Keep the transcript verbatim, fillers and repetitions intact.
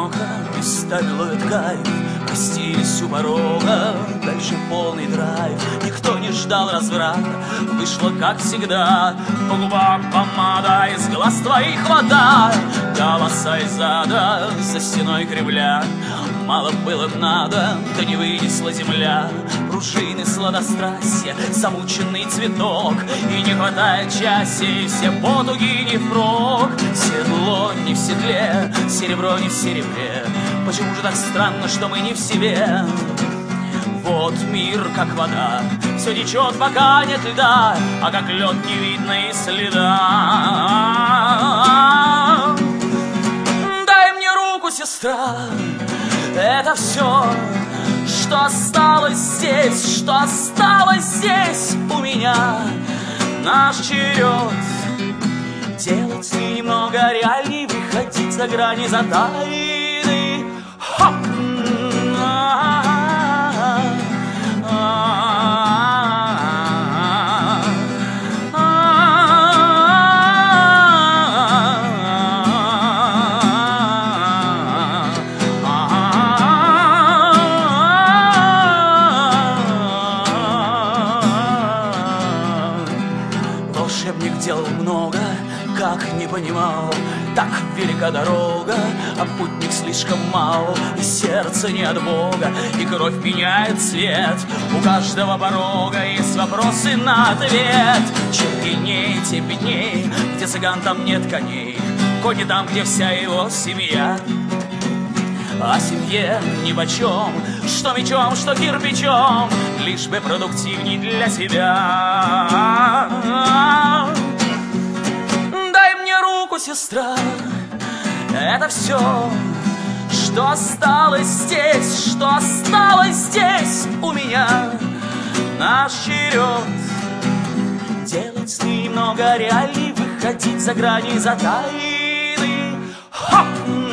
одиноко, местами ловит кайф. Простились у порога, дальше полный драйв. Никто не ждал разврата, вышло как всегда. По губам помада, из глаз твоих вода, голоса из зада, за стеной кривля. Мало было надо, да не вынесла земля. Пружины сладострастия, замученный цветок. И не хватает части, все потуги не впрок. Седло не в седле, серебро не в серебре. Почему же так странно, что мы не в себе? Вот мир, как вода, все течет, пока нет льда, а как лед не видно и следа. Дай мне руку, сестра, это все, что осталось здесь, что осталось здесь у меня. Наш черед делать немного реальней, выходить за грани, за тайны. Хоп! Волшебник делал много, как не понимал. Так велика дорога, а путник слишком мал. И сердце не от Бога, и кровь меняет цвет. У каждого порога есть вопросы на ответ. Чем пьяней, тем бедней, где цыган, там нет коней. Кони там, где вся его семья. О семье нипочем, что мечом, что кирпичом, лишь бы продуктивней для себя. Дай мне руку, сестра, это все, что осталось здесь, что осталось здесь у меня. Наш черед делать сны немного реальней, выходить за грани, за тайны. Хоп!